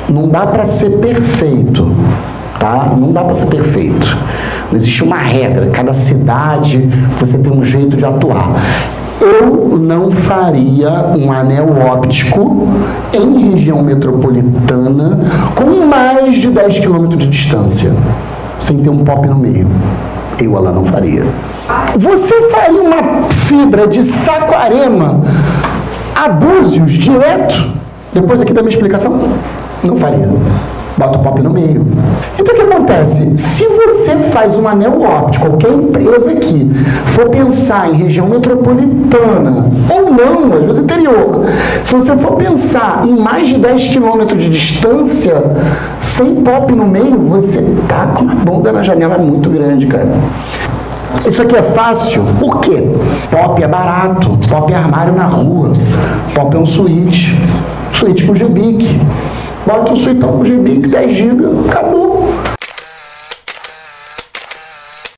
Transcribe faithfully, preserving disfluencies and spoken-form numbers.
não dá para ser perfeito, tá? Não dá para ser perfeito. Não existe uma regra. Cada cidade você tem um jeito de atuar. Eu não faria um anel óptico em região metropolitana com mais de dez quilômetros de distância, sem ter um pop no meio. Eu, ela não faria. Você faria uma fibra de Saquarema a Búzios direto? Depois aqui da minha explicação? Não faria. Bota o pop no meio. Então o que acontece? Se você faz um anel óptico, qualquer empresa aqui for pensar em região metropolitana, ou não, às vezes interior, se você for pensar em mais de dez quilômetros de distância, sem pop no meio, você tá com uma bunda na janela muito grande, cara. Isso aqui é fácil, por quê? Pop é barato, pop é armário na rua, pop é um suíte, suíte com G B I C. Bota um suitão com G B I C, dez gigas, acabou.